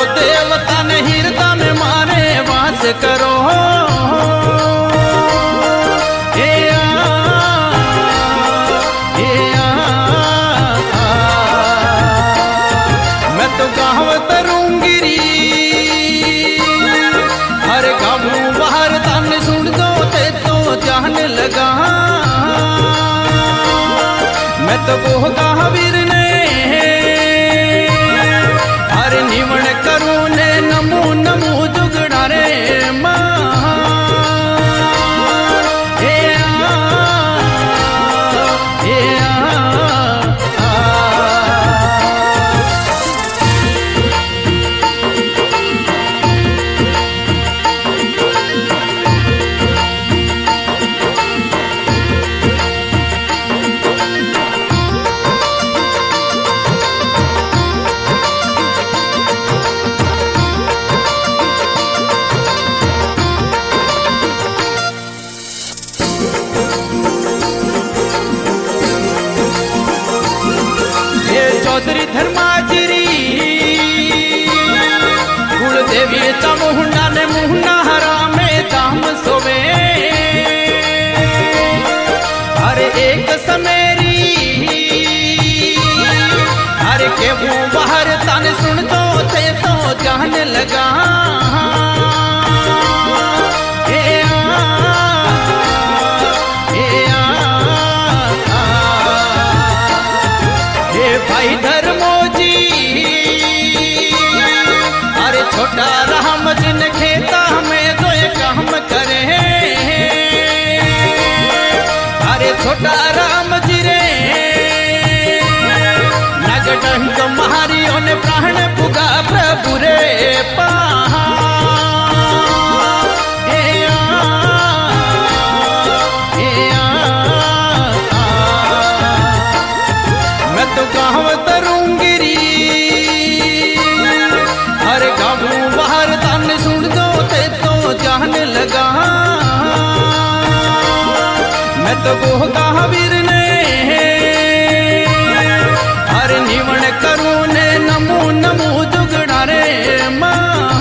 देवता ने हृदय में मारे वास करो। मैं तो गाँव तरूंगिरी हर गाँव बाहर तन सुन दो ते तो जान लगा। मैं तो गोह गावीर ने हर निवण करूं ने नमू नमू जुगड़ा रे मां। चौधरी धर्माजरी कुलदेवी चमुंडा ने मुहना हरा में दाम सोवे। हर एक समेरी हर के मुंह बाहर तन सुन दो थे तो जान लगा। भाई धर्मोजी अरे छोटा राम जिन खेता में दो काम करे। अरे छोटा राम जी रे नगडंक महारियों ने प्राण पुगा प्रभु रे पा। तो गाँव तरूंगिरी हर गाँव बाहर तन सुन दो ते तो जान लगा। मैं तो गोह गावीर ने हर निवण करूं ने नमू नमू जुगड़ा रे मां।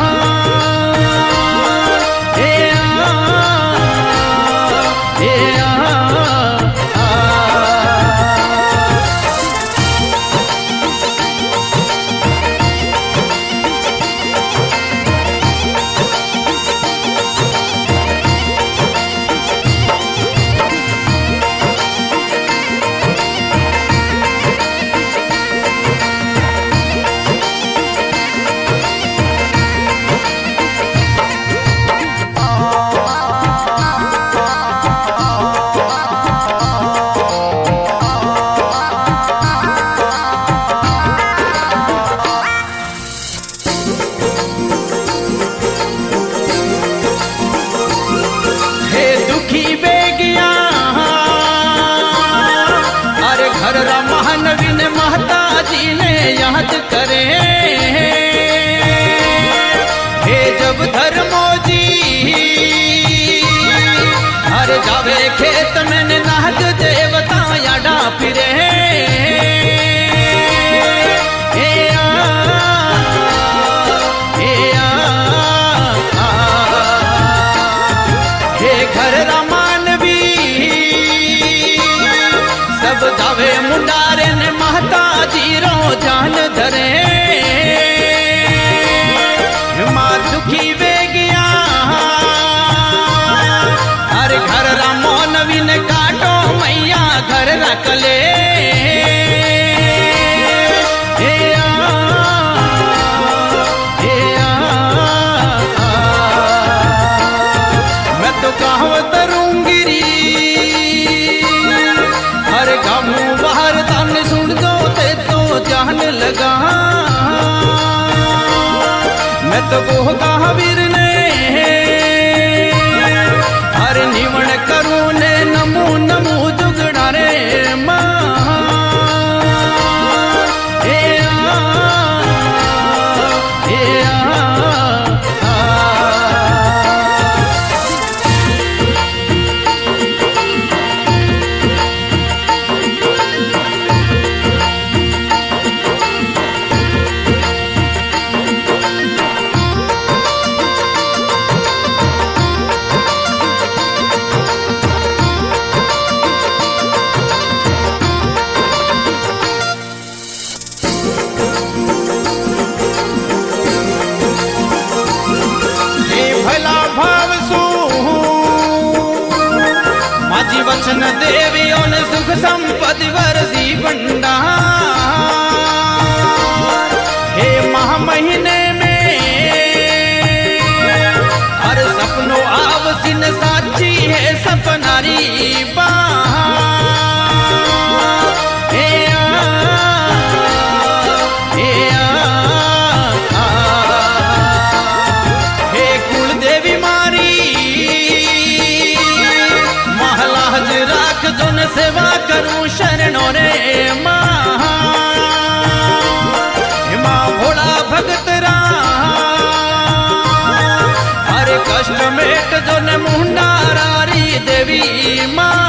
महानवीन महता जी ने याद करे। हे जब धर्मोजी हर जावे खेत में नाग देवता याडा फिरे। हे घर रामानवी सब जावे मुंडारे ने महता जी रो जान धरे। मां दुखी वे गया हर घर रामो नवीन काटो मैया घर रखले। मैं तो गाँव तरूंगिरी हर गाँव बाहर तन सुन दो ते तो जान लगा। मैं तो गोह गावीर ने हर निवण करूं ने नमू नमू जुगड़ा रे मां। वचन देवियों ने सुख संपत्ति वर्षी भंडार। हे माह महीने में हर सपनों आवसिन साची है सपनारी सेवा करूं शरणों रे माँ भोला भगत हरे कष्ट मेट जो ने मुंडारी देवी माँ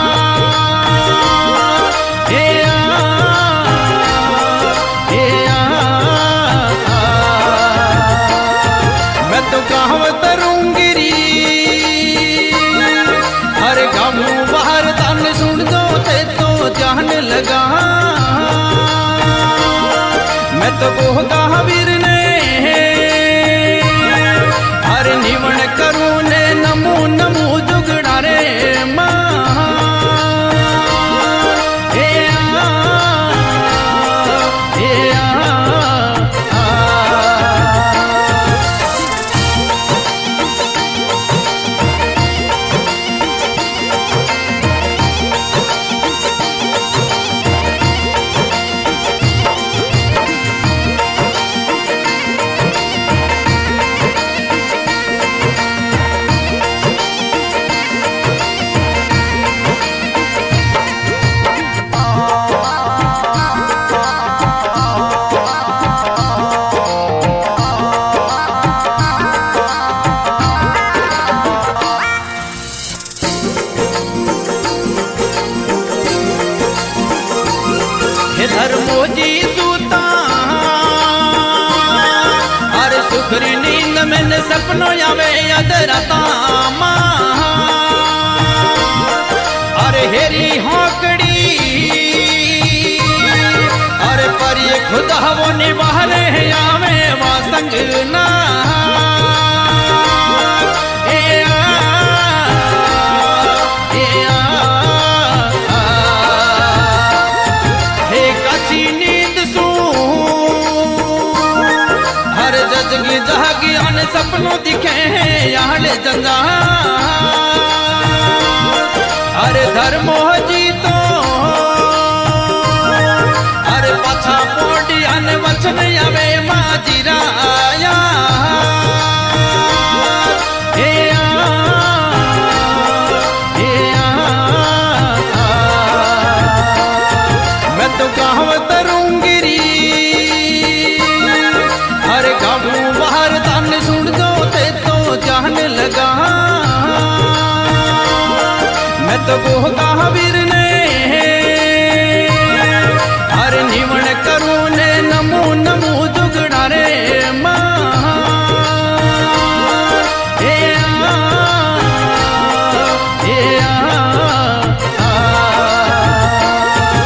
मैं तो गाँव तरूंगिरी हरे गाँव बाहर दान सुन दो ते तो जान लगा। मैं तो गोहता वीर ने हर निवण करूं ने नमो नमो जुगड़ा रे माँ धर्मोजी सूता हर सुखरी नींद में सपनों आवे अधरता अरे हेरी होकड़ी अरे पर ये खुद हवो निवारे आवे वा संग ना जगी जहागी अन सपनों दिखे यार जंजा अरे धर्मो जी तो अरे पाछा पोटी अन वचन आवे माजीराया मैं तो गाँव तरूंगिरी हरे गाँव बाहर दान सुन दो ते तो जान लगा। मैं तो गोहता वीर